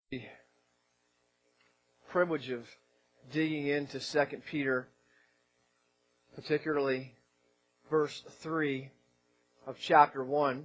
The privilege of digging into 2 Peter, particularly verse 3 of chapter 1.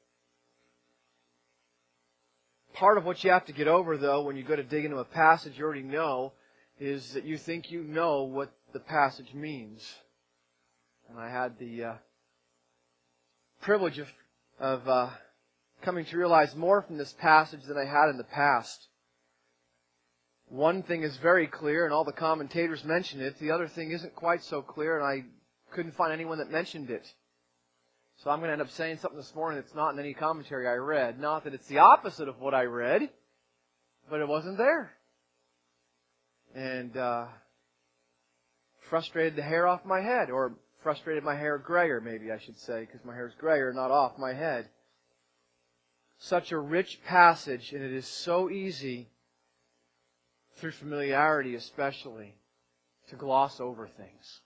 Part of what you have to get over, though, when you go to dig into a passage you already know, is that you think you know what the passage means. And I had the privilege of coming to realize more from this passage than I had in the past. One thing is very clear, and all the commentators mention it. The other thing isn't quite so clear, and I couldn't find anyone that mentioned it. So I'm going to end up saying something this morning that's not in any commentary I read. Not that it's the opposite of what I read, but it wasn't there. And frustrated the hair off my head, or frustrated my hair grayer, maybe I should say, because my hair's grayer, not off my head. Such a rich passage, and it is so easy, through familiarity especially, to gloss over things.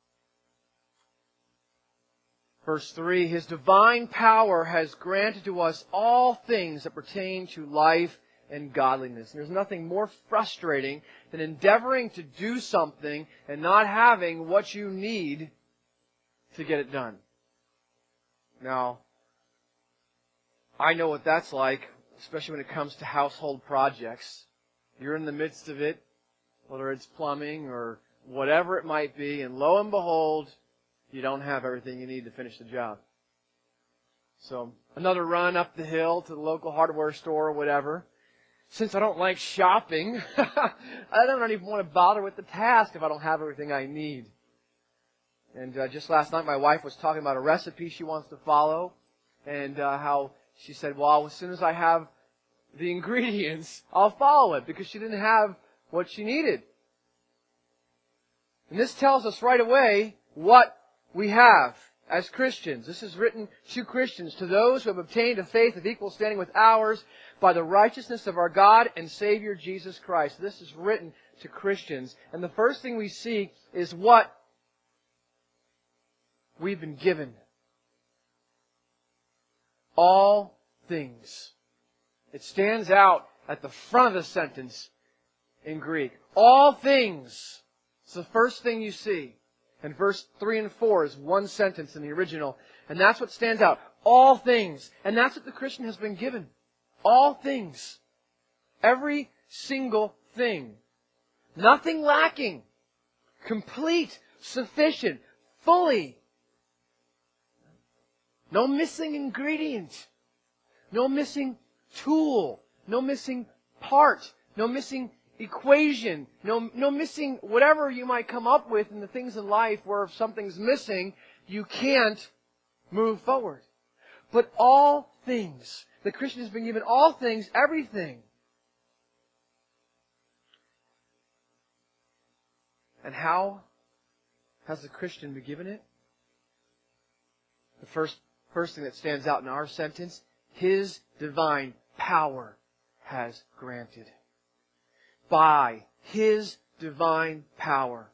Verse 3, His divine power has granted to us all things that pertain to life and godliness. And there's nothing more frustrating than endeavoring to do something and not having what you need to get it done. Now, I know what that's like, especially when it comes to household projects. You're in the midst of it, whether it's plumbing or whatever it might be, and lo and behold, you don't have everything you need to finish the job. So, another run up the hill to the local hardware store or whatever. Since I don't like shopping, I don't even want to bother with the task if I don't have everything I need. And just last night, my wife was talking about a recipe she wants to follow, and how she said, well, as soon as I have the ingredients, I'll follow it, because she didn't have what she needed. And this tells us right away what we have as Christians. This is written to Christians, to those who have obtained a faith of equal standing with ours by the righteousness of our God and Savior Jesus Christ. This is written to Christians. And the first thing we see is what we've been given. All things. It stands out at the front of the sentence in Greek. All things. It's the first thing you see. And verse 3 and 4 is one sentence in the original. And that's what stands out. All things. And that's what the Christian has been given. All things. Every single thing. Nothing lacking. Complete. Sufficient. Fully. No missing ingredient. No missing tool. No missing part. No missing equation. No missing whatever you might come up with in the things in life where if something's missing, you can't move forward. But all things. The Christian has been given all things, everything. And how has the Christian been given it? The first thing that stands out in our sentence, His divine power has granted. By His divine power.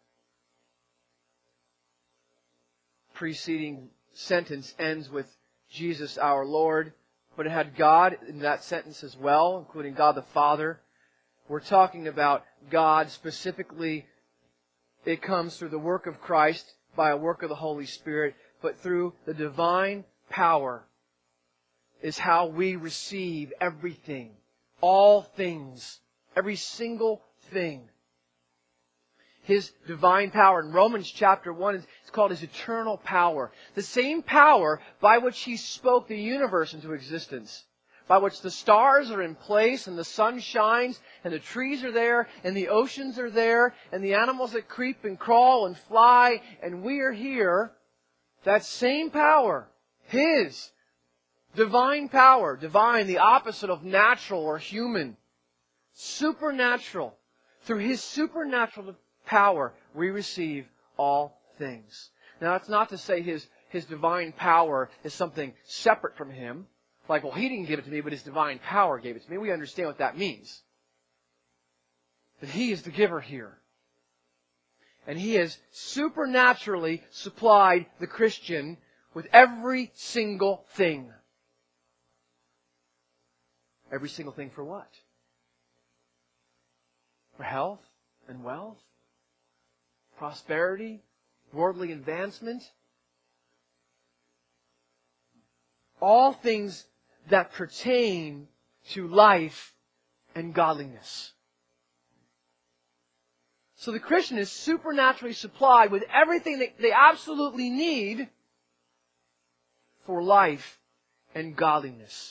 Preceding sentence ends with Jesus our Lord, but it had God in that sentence as well, including God the Father. We're talking about God specifically. It comes through the work of Christ by a work of the Holy Spirit, but through the divine power is how we receive everything. All things. Every single thing. His divine power. In Romans chapter 1, it's called His eternal power. The same power by which He spoke the universe into existence. By which the stars are in place and the sun shines and the trees are there and the oceans are there and the animals that creep and crawl and fly and we are here. That same power. His divine power. Divine, the opposite of natural or human. Supernatural. Through His supernatural power, we receive all things. Now, that's not to say His divine power is something separate from Him. Like, well, He didn't give it to me, but His divine power gave it to me. We understand what that means. That He is the giver here. And He has supernaturally supplied the Christian with every single thing. Every single thing for what? for health and wealth, prosperity, worldly advancement. All things that pertain to life and godliness. So the Christian is supernaturally supplied with everything that they absolutely need for life and godliness.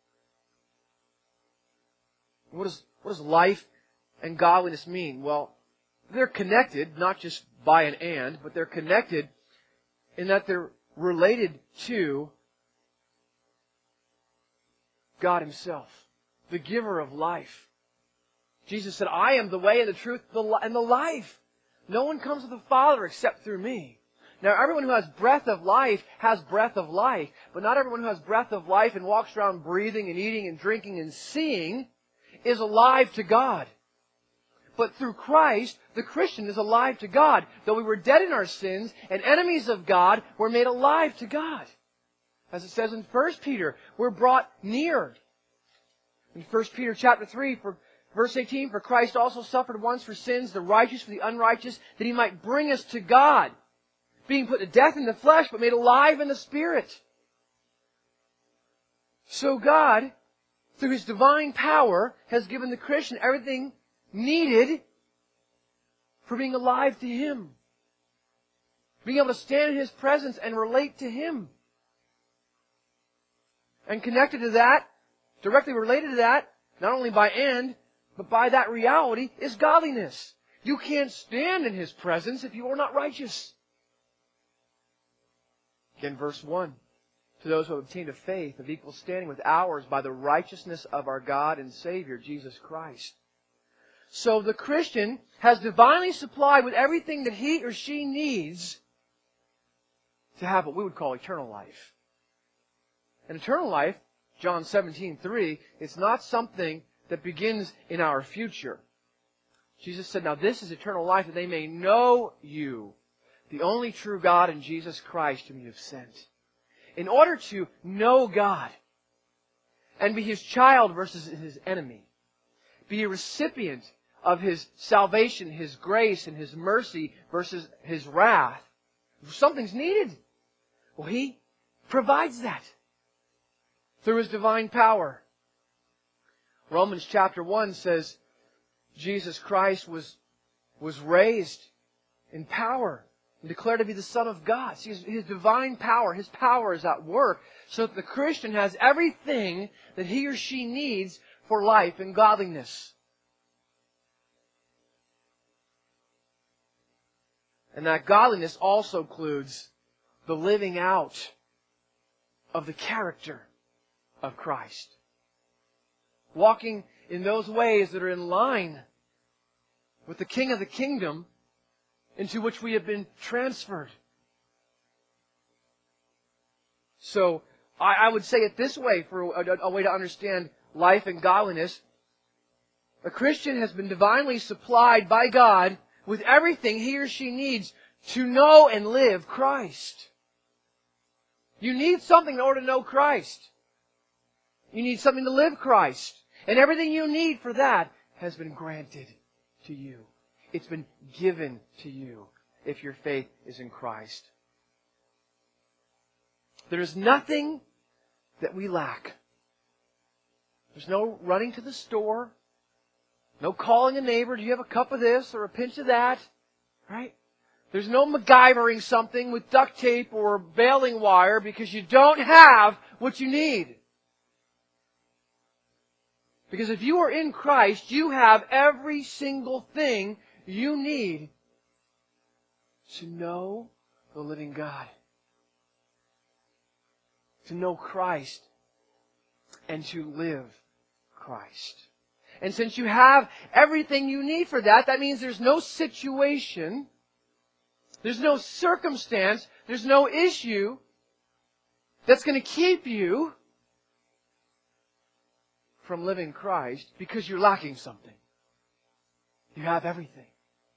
What does life and godliness mean? Well, they're connected, not just by an and, but they're connected in that they're related to God Himself, the giver of life. Jesus said, I am the way and the truth and the life. No one comes to the Father except through me. Now, everyone who has breath of life has breath of life, but not everyone who has breath of life and walks around breathing and eating and drinking and seeing is alive to God. But through Christ, the Christian is alive to God. Though we were dead in our sins and enemies of God, we're made alive to God. As it says in 1 Peter, we're brought near. In 1 Peter chapter 3, verse 18, for Christ also suffered once for sins, the righteous for the unrighteous, that He might bring us to God, being put to death in the flesh, but made alive in the Spirit. So God, through His divine power, has given the Christian everything needed for being alive to Him. Being able to stand in His presence and relate to Him. And connected to that, directly related to that, not only by and, but by that reality, is godliness. You can't stand in His presence if you are not righteous. Again, verse 1. To those who have obtained a faith of equal standing with ours by the righteousness of our God and Savior, Jesus Christ. So the Christian has divinely supplied with everything that he or she needs to have what we would call eternal life. And eternal life, John 17:3, it's not something that begins in our future. Jesus said, now this is eternal life, that they may know you, the only true God, and Jesus Christ whom you have sent. In order to know God and be His child versus His enemy, be a recipient of His salvation, His grace, and His mercy versus His wrath, something's needed. Well, He provides that through His divine power. Romans chapter 1 says Jesus Christ was raised in power and declared to be the Son of God. See, His divine power, His power is at work so that the Christian has everything that he or she needs for life and godliness. And that godliness also includes the living out of the character of Christ. Walking in those ways that are in line with the King of the kingdom into which we have been transferred. So, I would say it this way, for a way to understand life and godliness. A Christian has been divinely supplied by God with everything he or she needs to know and live Christ. You need something in order to know Christ. You need something to live Christ. And everything you need for that has been granted to you. It's been given to you if your faith is in Christ. There is nothing that we lack. There's no running to the store. No calling a neighbor, do you have a cup of this or a pinch of that? Right? There's no MacGyvering something with duct tape or baling wire because you don't have what you need. Because if you are in Christ, you have every single thing you need to know the living God. To know Christ and to live Christ. And since you have everything you need for that, that means there's no situation, there's no circumstance, there's no issue that's going to keep you from living Christ because you're lacking something. You have everything.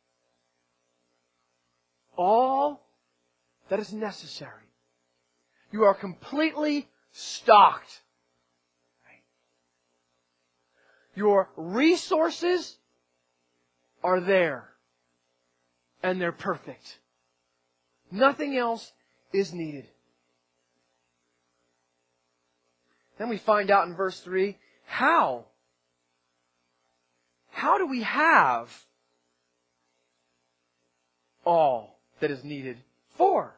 All that is necessary. You are completely stocked. Your resources are there. And they're perfect. Nothing else is needed. Then we find out in verse 3, how? How do we have all that is needed for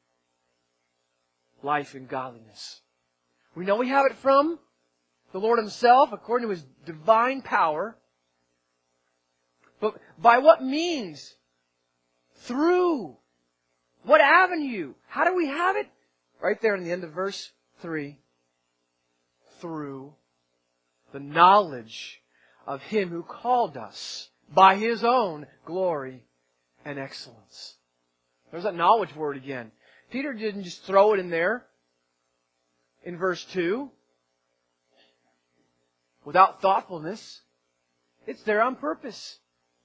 life and godliness? We know we have it from the Lord Himself, according to His divine power. But by what means? Through. What avenue? How do we have it? Right there in the end of verse 3. Through the knowledge of Him who called us by His own glory and excellence. There's that knowledge word again. Peter didn't just throw it in there in verse 2 without thoughtfulness. It's there on purpose.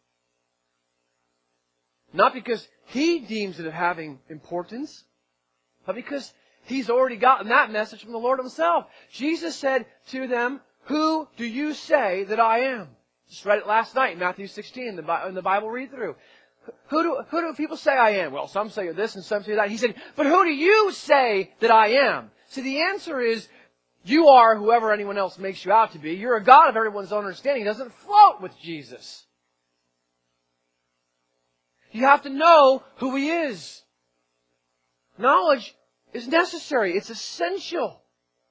Not because he deems it of having importance, but because he's already gotten that message from the Lord Himself. Jesus said to them, "Who do you say that I am?" Just read it last night in Matthew 16 in the Bible read-through. Who do people say I am? Well, some say this and some say that. He said, "But who do you say that I am?" See, the answer is, you are whoever anyone else makes you out to be. You're a God of everyone's own understanding. He doesn't float with Jesus. You have to know who He is. Knowledge is necessary. It's essential.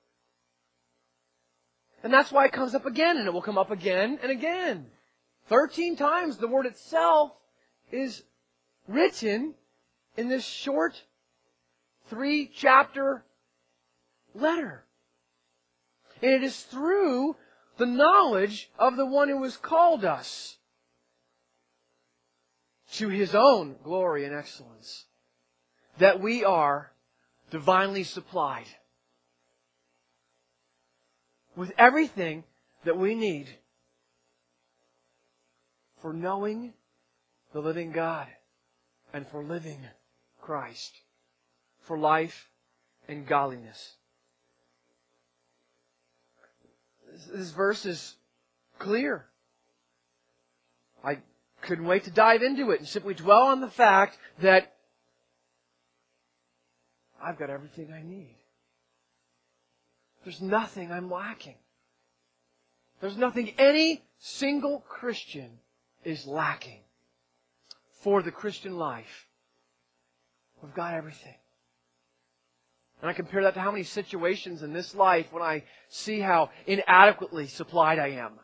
And that's why it comes up again, and it will come up again and again. 13 times the word itself is written in this short 3-chapter letter. And it is through the knowledge of the one who has called us to His own glory and excellence that we are divinely supplied with everything that we need for knowing the living God and for living Christ, for life and godliness. This verse is clear. I couldn't wait to dive into it and simply dwell on the fact that I've got everything I need. There's nothing I'm lacking. There's nothing any single Christian is lacking for the Christian life. We've got everything. And I compare that to how many situations in this life when I see how inadequately supplied I am.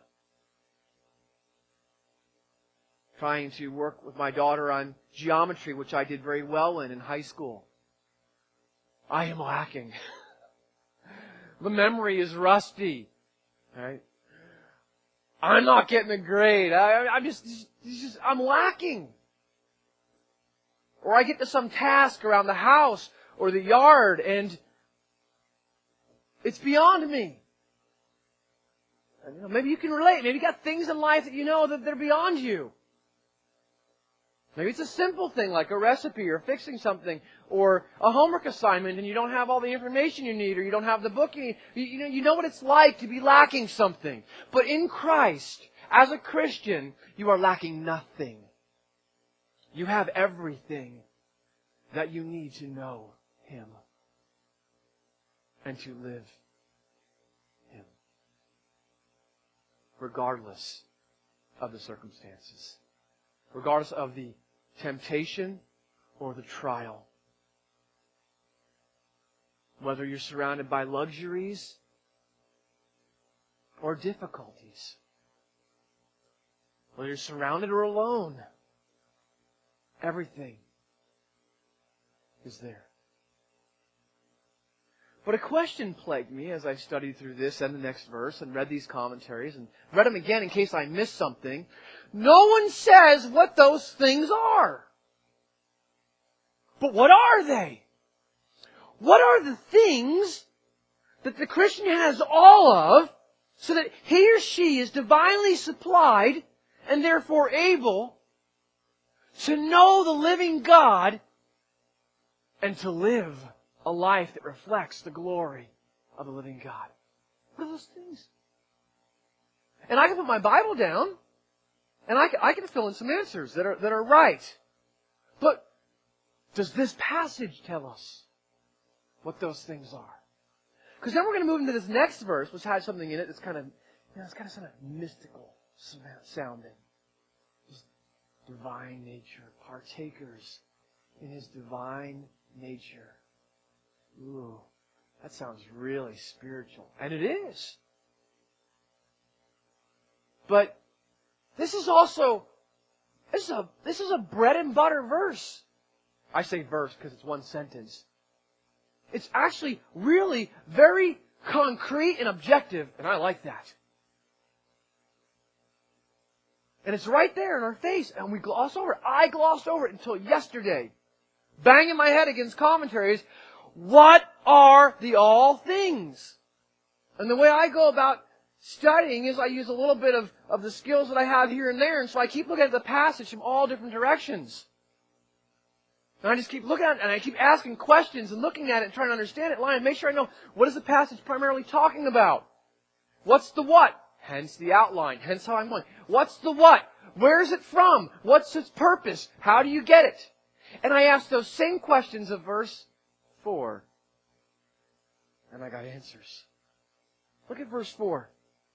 Trying to work with my daughter on geometry, which I did very well in high school. I am lacking. The memory is rusty. Right? I'm not getting a grade. I'm lacking. Or I get to some task around the house or the yard and it's beyond me. And, maybe you can relate. Maybe you got things in life that you know that they're beyond you. Maybe it's a simple thing like a recipe or fixing something or a homework assignment and you don't have all the information you need or you don't have the book you need. You know what it's like to be lacking something. But in Christ, as a Christian, you are lacking nothing. You have everything that you need to know Him and to live Him, regardless of the circumstances, regardless of the temptation or the trial. Whether you're surrounded by luxuries or difficulties, whether you're surrounded or alone, everything is there. But a question plagued me as I studied through this and the next verse and read these commentaries and read them again in case I missed something. No one says what those things are. But what are they? What are the things that the Christian has all of so that he or she is divinely supplied and therefore able to know the living God and to live a life that reflects the glory of the living God? What are those things? And I can put my Bible down And I can fill in some answers that are right. But does this passage tell us what those things are? Because then we're going to move into this next verse, which has something in it that's kind of, it's kind of sort of mystical sounding. His divine nature, partakers in His divine nature. Ooh, that sounds really spiritual. And it is. But this is also, this is a bread and butter verse. I say verse because it's one sentence. It's actually really very concrete and objective, and I like that. And it's right there in our face, and we gloss over it. I glossed over it until yesterday. Banging my head against commentaries. What are the all things? And the way I go about studying is I use a little bit of the skills that I have here and there, and so I keep looking at the passage from all different directions. And I just keep looking at it, and I keep asking questions and looking at it and trying to understand it, line, and make sure I know what is the passage primarily talking about. What's the what? Hence the outline. Hence how I'm going. What's the what? Where is it from? What's its purpose? How do you get it? And I ask those same questions of verse 4. And I got answers. Look at verse 4.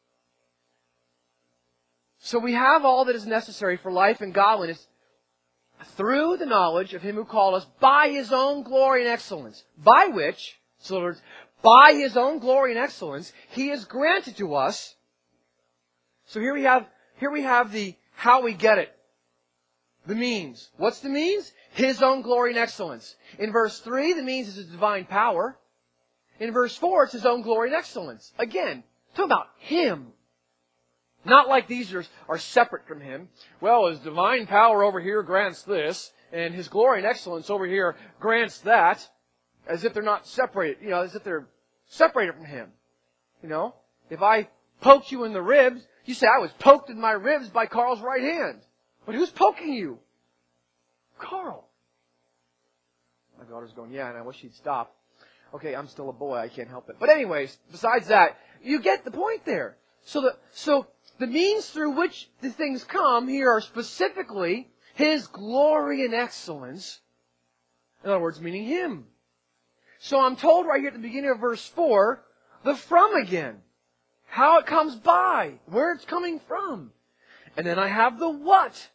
So we have all that is necessary for life and godliness through the knowledge of Him who called us by His own glory and excellence, by which, so in other words, by His own glory and excellence, He has granted to us. So here we have the how we get it. The means. What's the means? His own glory and excellence. In verse 3, the means is His divine power. In verse 4, it's His own glory and excellence. Again, talk about Him. Not like these are separate from Him. Well, His divine power over here grants this, and His glory and excellence over here grants that, as if they're not separated, as if they're separated from Him. If I poked you in the ribs, you say, I was poked in my ribs by Carl's right hand. But who's poking you? Carl. My daughter's going, yeah, and I wish she'd stop. Okay, I'm still a boy, I can't help it. But anyways, besides that, you get the point there. So the means through which the things come here are specifically His glory and excellence. In other words, meaning Him. So I'm told right here at the beginning of verse 4, the from again. How it comes by. Where it's coming from. And then I have the what.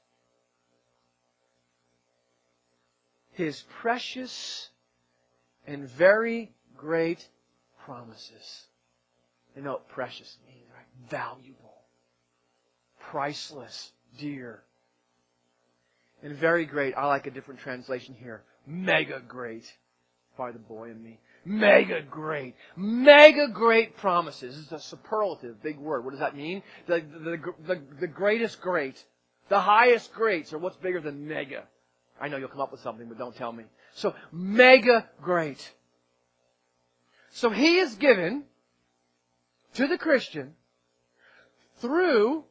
His precious and very great promises. You know what precious means, right? Valuable. Priceless. Dear. And very great, I like a different translation here. Mega great. By the boy in me. Mega great. Mega great promises. This is a superlative, big word. What does that mean? The greatest great. The highest greats are what's bigger than mega. I know you'll come up with something, but don't tell me. So, mega great. So He is given to the Christian through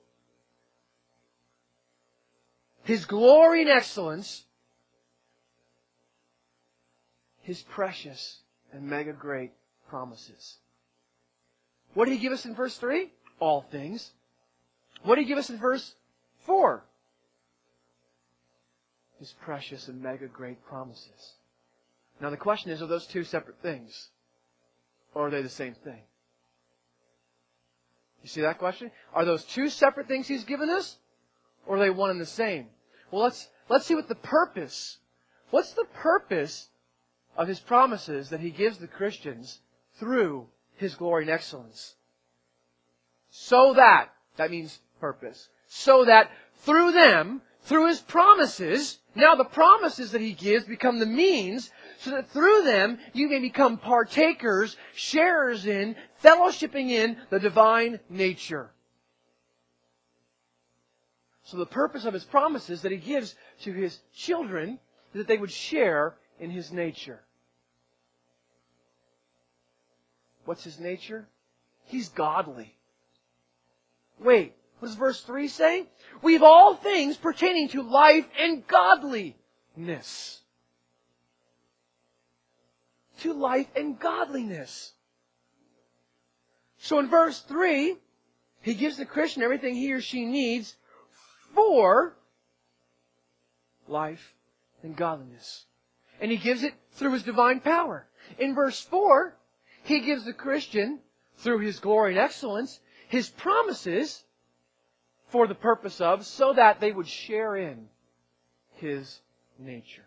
His glory and excellence, His precious and mega great promises. What did He give us in verse 3? All things. What did He give us in verse 4? His precious and mega great promises. Now the question is, are those two separate things? Or are they the same thing? You see that question? Are those two separate things He's given us? Or are they one and the same? Well, let's see what the purpose. What's the purpose of His promises that He gives the Christians through His glory and excellence? So that means purpose. So that through them, through His promises, now the promises that He gives become the means, so that through them you may become partakers, sharers in, fellowshipping in the divine nature. So the purpose of His promises that He gives to His children is that they would share in His nature. What's His nature? He's godly. Wait, what does verse 3 say? We have all things pertaining to life and godliness. To life and godliness. So in verse 3, He gives the Christian everything he or she needs for life and godliness. And He gives it through His divine power. In verse 4, He gives the Christian, through His glory and excellence, His promises for the purpose of, so that they would share in His nature.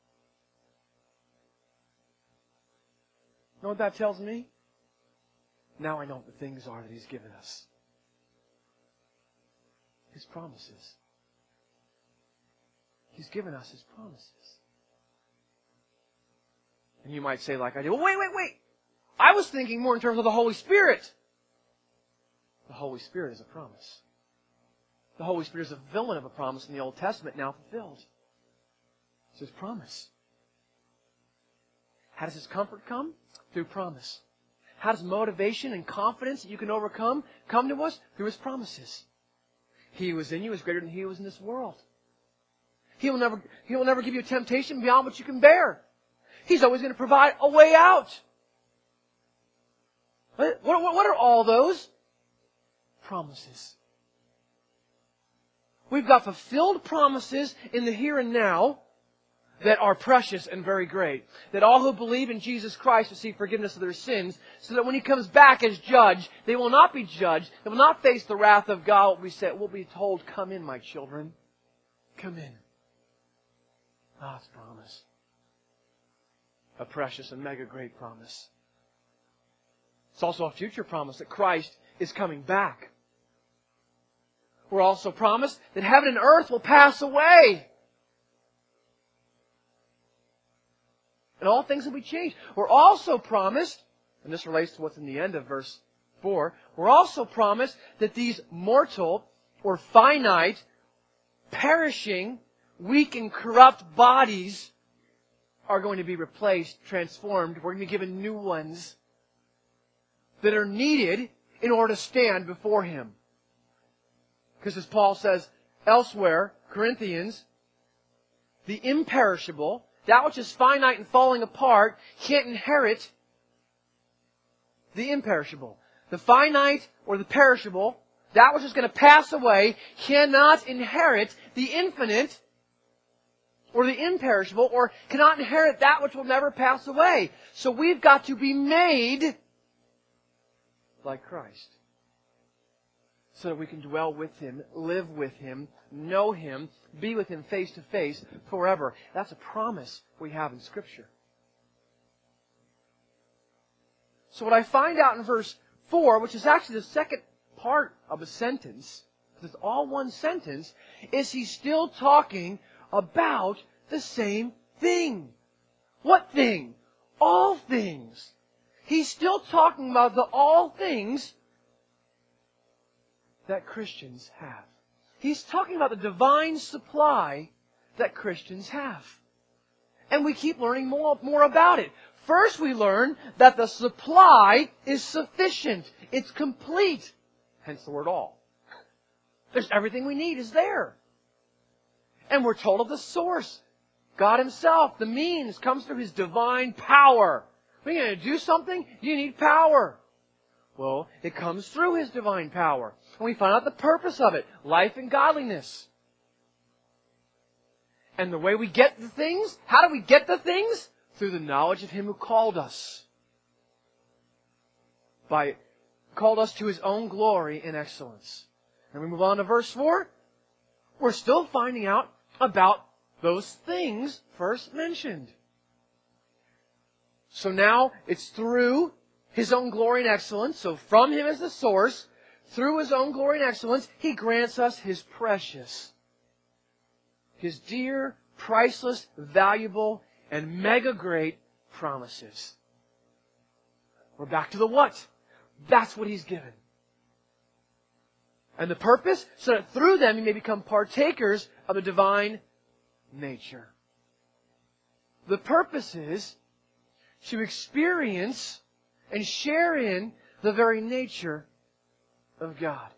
You know what that tells me? Now I know what the things are that He's given us. His promises. He's given us His promises. And you might say, like I did, well, wait. I was thinking more in terms of the Holy Spirit. The Holy Spirit is a promise. The Holy Spirit is a villain of a promise in the Old Testament, now fulfilled. It's His promise. How does His comfort come? Through promise. How does motivation and confidence that you can overcome come to us? Through His promises. He who is in you is greater than he who is in this world. He will never give you a temptation beyond what you can bear. He's always going to provide a way out. What are all those? Promises. We've got fulfilled promises in the here and now that are precious and very great. That all who believe in Jesus Christ receive forgiveness of their sins, so that when He comes back as judge, they will not be judged. They will not face the wrath of God. We'll be told, come in, my children. Come in. God's promise. A precious and mega great promise. It's also a future promise that Christ is coming back. We're also promised that heaven and earth will pass away. And all things will be changed. We're also promised, and this relates to what's in the end of verse 4, we're also promised that these mortal or finite, perishing, weak and corrupt bodies are going to be replaced, transformed. We're going to be given new ones that are needed in order to stand before Him. Because as Paul says elsewhere, Corinthians, the imperishable, that which is finite and falling apart, can't inherit the imperishable. The finite or the perishable, that which is going to pass away, cannot inherit the infinite or the imperishable, or cannot inherit that which will never pass away. So we've got to be made like Christ, so that we can dwell with Him, live with Him, know Him, be with Him face to face forever. That's a promise we have in Scripture. So what I find out in verse 4, which is actually the second part of a sentence, because it's all one sentence, is He's still talking about the same thing. What thing? All things. He's still talking about the all things that Christians have. He's talking about the divine supply that Christians have. And we keep learning more about it. First we learn that the supply is sufficient. It's complete. Hence the word all. There's everything we need is there. And we're told of the source. God Himself, the means, comes through His divine power. When you're going to do something, you need power. Well, it comes through His divine power. And we find out the purpose of it. Life and godliness. And the way we get the things, how do we get the things? Through the knowledge of Him who called us. Called us to His own glory and excellence. And we move on to verse 4. We're still finding out about those things first mentioned. So now it's through His own glory and excellence. So from Him as the source, through His own glory and excellence, He grants us His precious, His dear, priceless, valuable, and mega great promises. We're back to the what. That's what He's given. And the purpose? So that through them you may become partakers of the divine nature. The purpose is to experience and share in the very nature of God.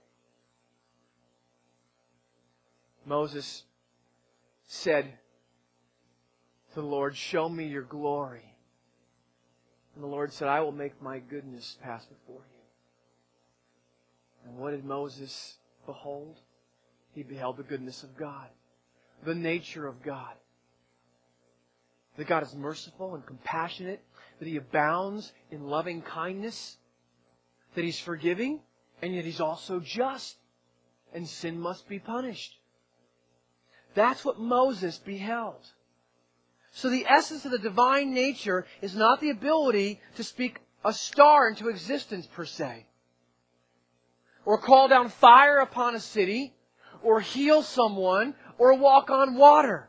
Moses said to the Lord, "Show me your glory." And the Lord said, "I will make my goodness pass before you." And what did Moses behold? he beheld the goodness of God, the nature of God. That God is merciful and compassionate, that He abounds in loving kindness, that He's forgiving, and yet He's also just, and sin must be punished. That's what Moses beheld. So the essence of the divine nature is not the ability to speak a star into existence per se, or call down fire upon a city, or heal someone, or walk on water.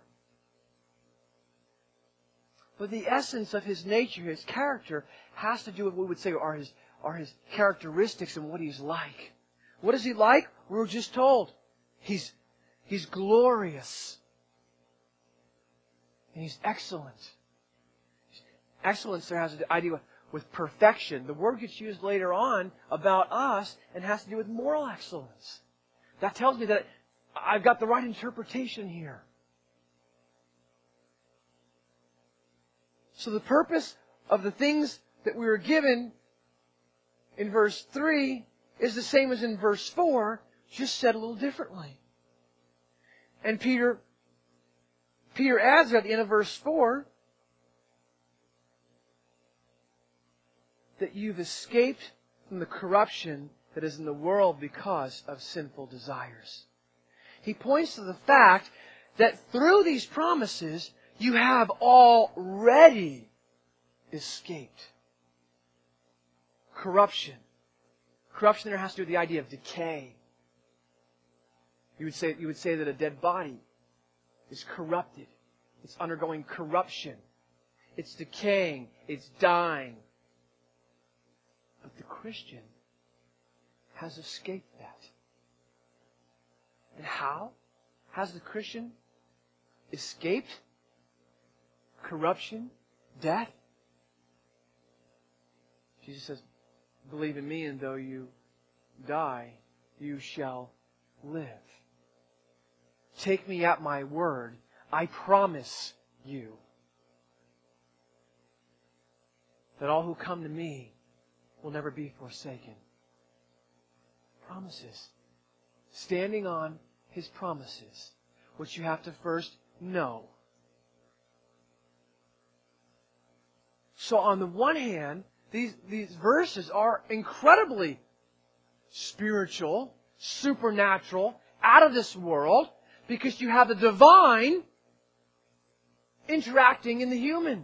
But the essence of His nature, His character, has to do with what we would say are His characteristics and what He's like. What is He like? We were just told. He's glorious. And He's excellent. Excellence there has to do with perfection. The word gets used later on about us and has to do with moral excellence. That tells me that I've got the right interpretation here. So the purpose of the things that we were given in verse 3 is the same as in verse 4, just said a little differently. And Peter adds at the end of verse 4 that you've escaped from the corruption that is in the world because of sinful desires. He points to the fact that through these promises, you have already escaped corruption. Corruption there has to do with the idea of decay. You would say that a dead body is corrupted. It's undergoing corruption. It's decaying. It's dying. But the Christian has escaped that. And how has the Christian escaped corruption, death? Jesus says, believe in me, and though you die, you shall live. Take me at my word. I promise you that all who come to me will never be forsaken. Promises. Standing on His promises, which you have to first know. So on the one hand, these verses are incredibly spiritual, supernatural, out of this world, because you have the divine interacting in the human.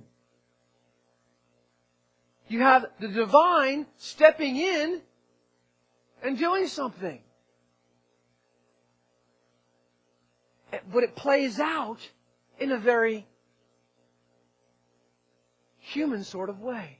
You have the divine stepping in and doing something. But it plays out in a very human sort of way.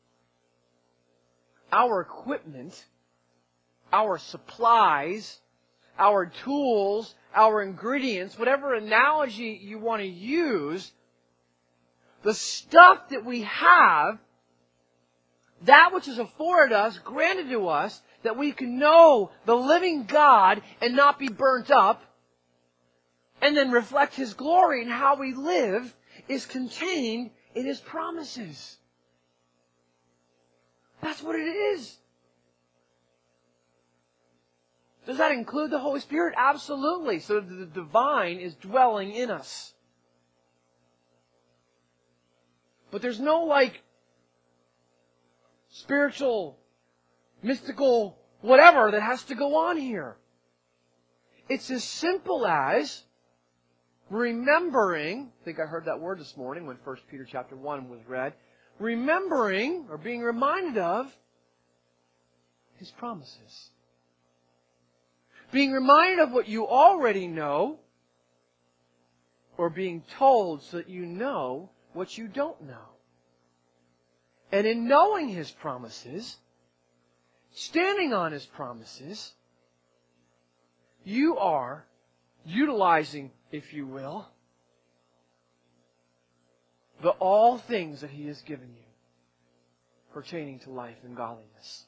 Our equipment, our supplies, our tools, our ingredients, whatever analogy you want to use, the stuff that we have, that which is afforded us, granted to us, that we can know the living God and not be burnt up, and then reflect His glory in how we live, is contained in His promises. That's what it is. Does that include the Holy Spirit? Absolutely. So the divine is dwelling in us. But there's no spiritual, mystical, whatever that has to go on here. It's as simple as remembering, I think I heard that word this morning when 1 Peter chapter 1 was read, remembering or being reminded of His promises. Being reminded of what you already know, or being told so that you know what you don't know. And in knowing His promises, standing on His promises, you are utilizing, if you will, the all things that He has given you pertaining to life and godliness.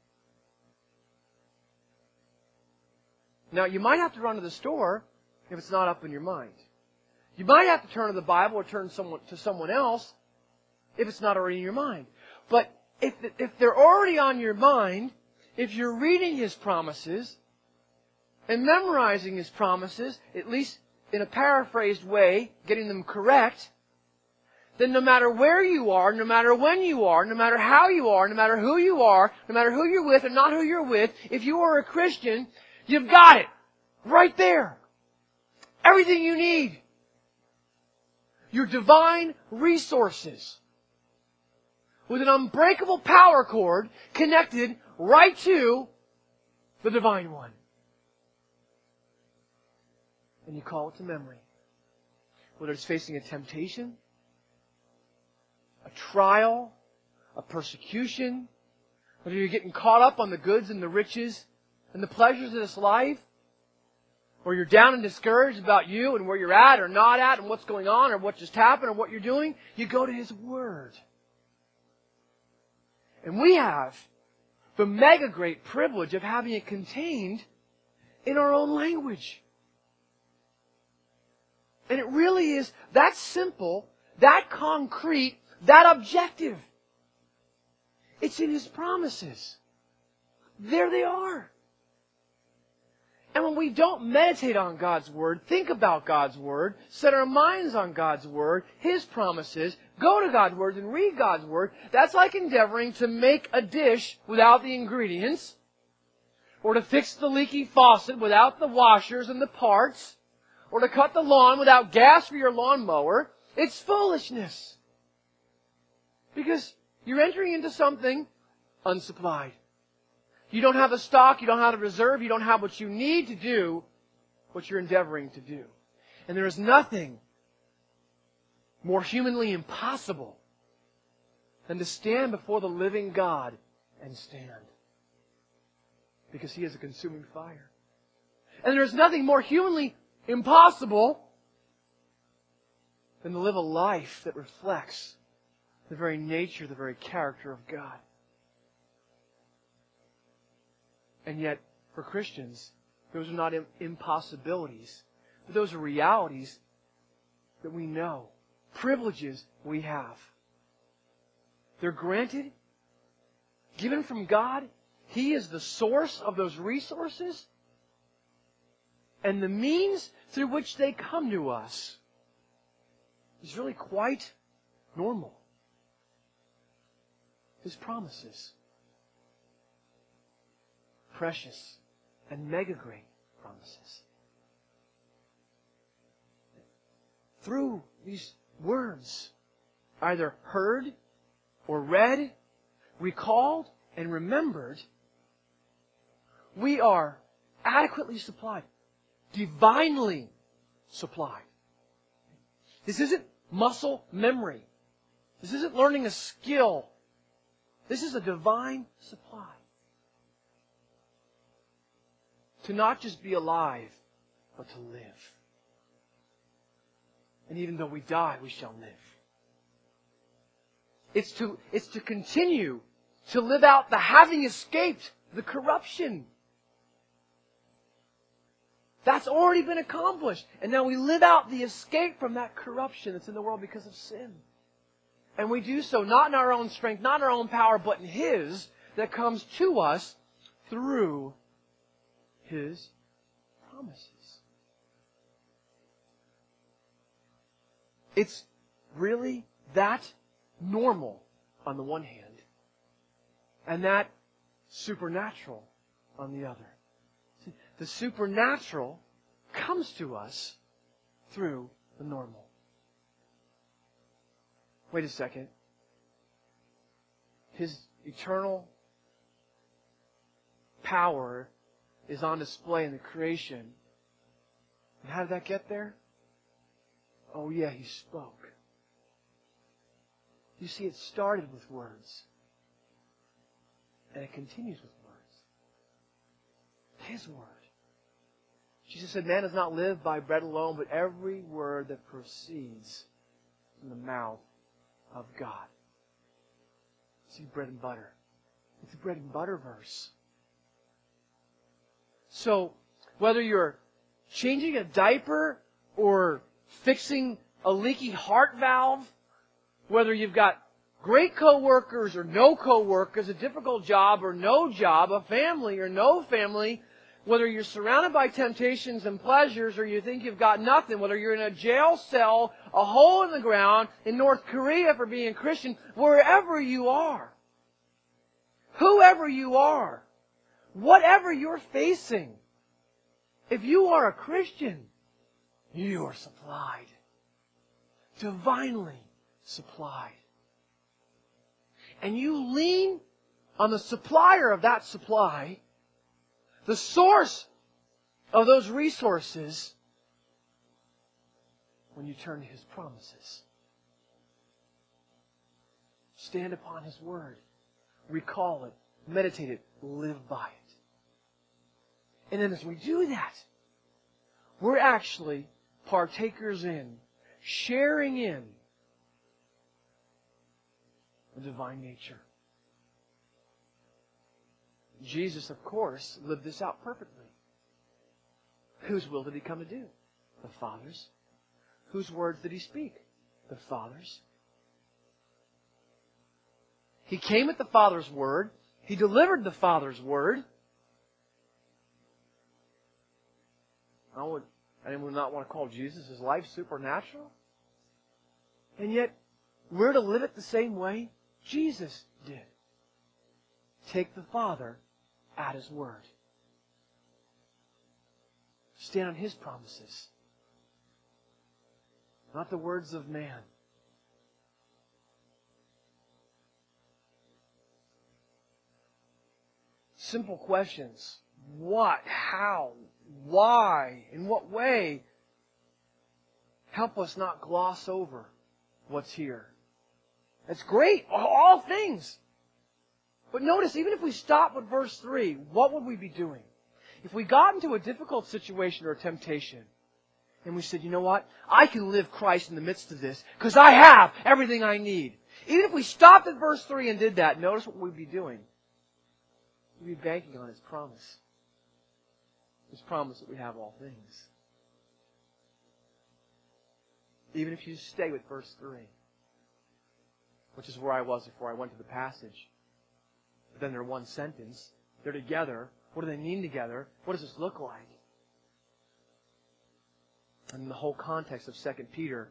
Now, you might have to run to the store if it's not up in your mind. You might have to turn to the Bible or turn to someone else if it's not already in your mind. But if they're already on your mind, if you're reading His promises, and memorizing His promises, at least in a paraphrased way, getting them correct, then no matter where you are, no matter when you are, no matter how you are, no matter who you are, no matter who you're with or not who you're with, if you are a Christian, you've got it. Right there. Everything you need. Your divine resources. With an unbreakable power cord connected right to the Divine One. And you call it to memory. Whether it's facing a temptation, a trial, a persecution, whether you're getting caught up on the goods and the riches and the pleasures of this life, or you're down and discouraged about you and where you're at or not at and what's going on or what just happened or what you're doing, you go to His Word. And we have the mega great privilege of having it contained in our own language. And it really is that simple, that concrete, that objective. It's in His promises. There they are. And when we don't meditate on God's Word, think about God's Word, set our minds on God's Word, His promises, go to God's Word and read God's Word, that's like endeavoring to make a dish without the ingredients, or to fix the leaky faucet without the washers and the parts, or to cut the lawn without gas for your lawnmower. It's foolishness. Because you're entering into something unsupplied. You don't have a stock, you don't have a reserve, you don't have what you need to do what you're endeavoring to do. And there is nothing more humanly impossible than to stand before the living God and stand. Because He is a consuming fire. And there is nothing more humanly impossible than to live a life that reflects the very nature, the very character of God. And yet, for Christians, those are not impossibilities. But those are realities that we know. Privileges we have. They're granted, given from God. He is the source of those resources. And the means through which they come to us is really quite normal. His promises. Precious and mega great promises. Through these words, either heard or read, recalled and remembered, we are adequately supplied, divinely supplied. This isn't muscle memory. This isn't learning a skill. This is a divine supply. To not just be alive, but to live. And even though we die, we shall live. It's to continue to live out the having escaped the corruption. That's already been accomplished. And now we live out the escape from that corruption that's in the world because of sin. And we do so not in our own strength, not in our own power, but in His that comes to us through His promises. It's really that normal on the one hand, and that supernatural on the other. See, the supernatural comes to us through the normal. Wait a second. His eternal power is on display in the creation. And how did that get there? Oh yeah, He spoke. You see, it started with words. And it continues with words. His word. Jesus said, man does not live by bread alone, but every word that proceeds from the mouth of God. See, bread and butter. It's a bread and butter verse. So, whether you're changing a diaper or fixing a leaky heart valve, whether you've got great coworkers or no coworkers, a difficult job or no job, a family or no family, Whether you're surrounded by temptations and pleasures or you think you've got nothing, whether you're in a jail cell, a hole in the ground, in North Korea for being a Christian, wherever you are, whoever you are, whatever you're facing, if you are a Christian, you are supplied. Divinely supplied. And you lean on the supplier of that supply, the source of those resources, when you turn to His promises. Stand upon His Word. Recall it. Meditate it. Live by it. And then as we do that, we're actually partakers in, sharing in the divine nature. Jesus, of course, lived this out perfectly. Whose will did He come to do? The Father's. Whose words did He speak? The Father's. He came at the Father's word. He delivered the Father's word. Anyone would not want to call Jesus' life supernatural? And yet, we're to live it the same way Jesus did. Take the Father at His word. Stand on His promises. Not the words of man. Simple questions. What? How? Why? In what way? Help us not gloss over what's here. That's great. All things. But notice, even if we stop at verse 3, what would we be doing? If we got into a difficult situation or a temptation, and we said, you know what? I can live Christ in the midst of this, because I have everything I need. Even if we stopped at verse 3 and did that, notice what we'd be doing. We'd be banking on His promise. His promise that we have all things. Even if you stay with verse 3, which is where I was before I went to the passage. But then they're one sentence. They're together. What do they mean together? What does this look like? And the whole context of 2 Peter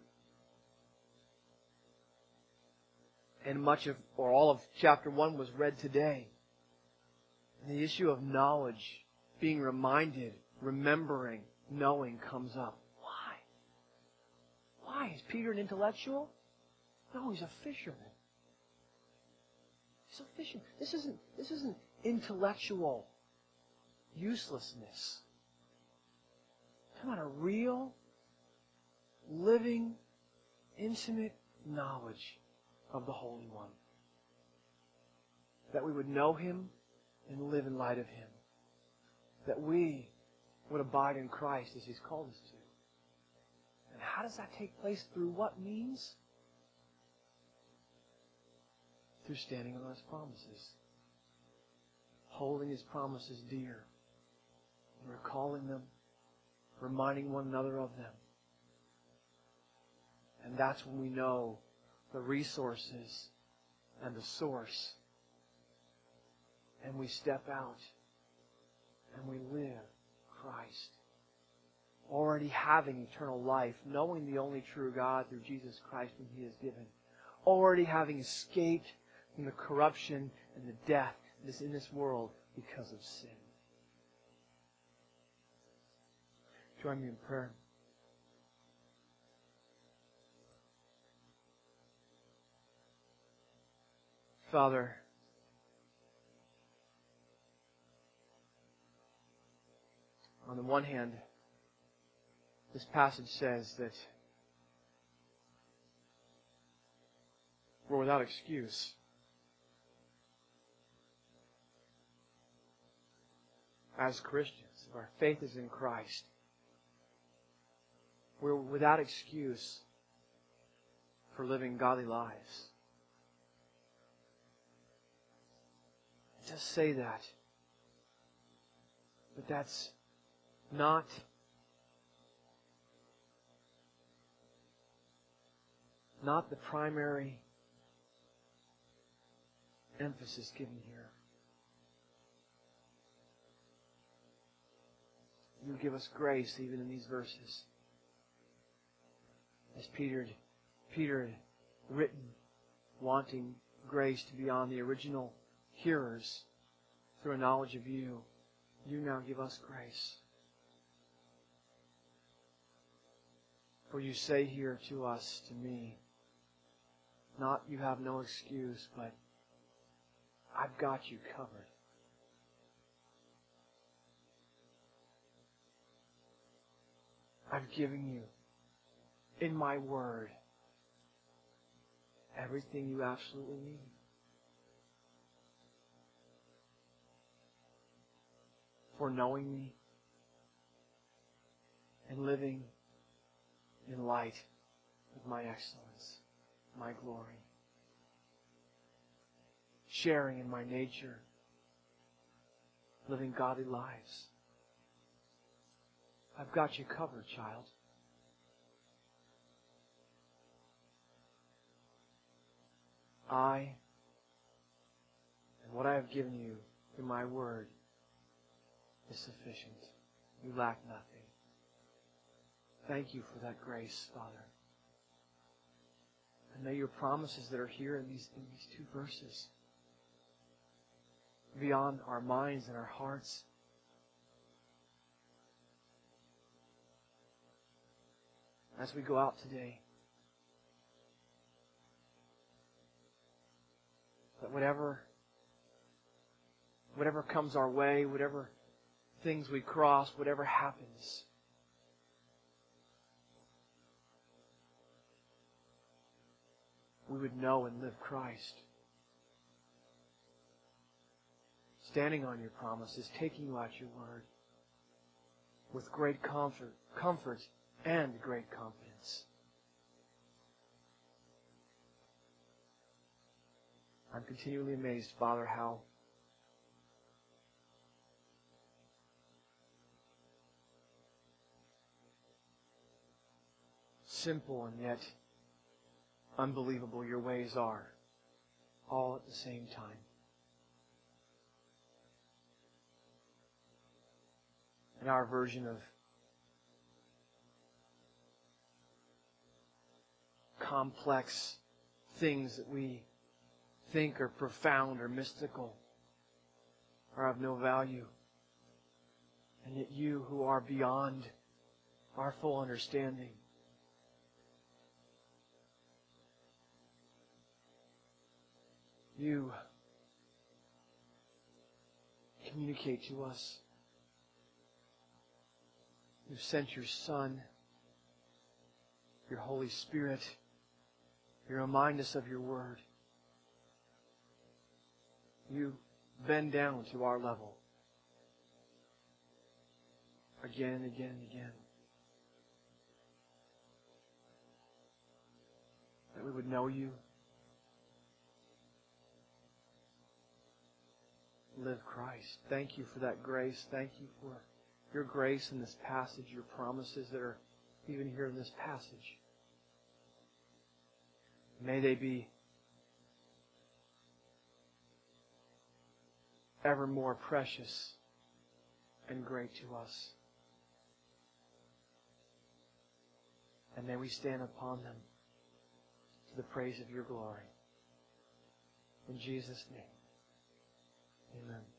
and much of, or all of chapter 1 was read today. And the issue of knowledge, being reminded, remembering, knowing comes up. Why? Why? Is Peter an intellectual? No, he's a fisherman. He's a fisherman. This isn't intellectual uselessness. Come on, a real, living, intimate knowledge of the Holy One. That we would know Him and live in light of Him. That we would abide in Christ as He's called us to. And how does that take place? Through what means? Through standing on His promises. Holding His promises dear. And recalling them. Reminding one another of them. And that's when we know the resources and the source. And we step out and we live Christ. Already having eternal life, knowing the only true God through Jesus Christ whom He has given. Already having escaped from the corruption and the death that is in this world because of sin. Join me in prayer. Father, on the one hand, this passage says that we're without excuse. As Christians, if our faith is in Christ, we're without excuse for living godly lives. It does say that. But that's not the primary emphasis given here. You give us grace even in these verses. As Peter had written, wanting grace to be on the original hearers through a knowledge of You, You now give us grace. For You say here to us, to me, not you have no excuse, but I've got you covered. I've given you, in my word, everything you absolutely need. For knowing me and living in light of my excellence, my glory. Sharing in my nature, living godly lives. I've got you covered, child. I and what I have given you in my word is sufficient. You lack nothing. Thank You for that grace, Father. And may Your promises that are here in these two verses, beyond our minds and our hearts, as we go out today, that whatever comes our way, whatever things we cross, whatever happens, we would know and live Christ. Standing on Your promises, taking You at Your word, with great comfort and great confidence. I'm continually amazed, Father, how simple and yet unbelievable Your ways are, all at the same time. In our version of complex things that we think are profound or mystical are of no value, and yet You, who are beyond our full understanding, You communicate to us. You've sent Your Son, Your Holy Spirit. You remind us of Your word. You bend down to our level again and again and again. That we would know You, live Christ. Thank You for that grace. Thank You for Your grace in this passage, Your promises that are even here in this passage. May they be ever more precious and great to us. And may we stand upon them to the praise of Your glory. In Jesus' name, amen.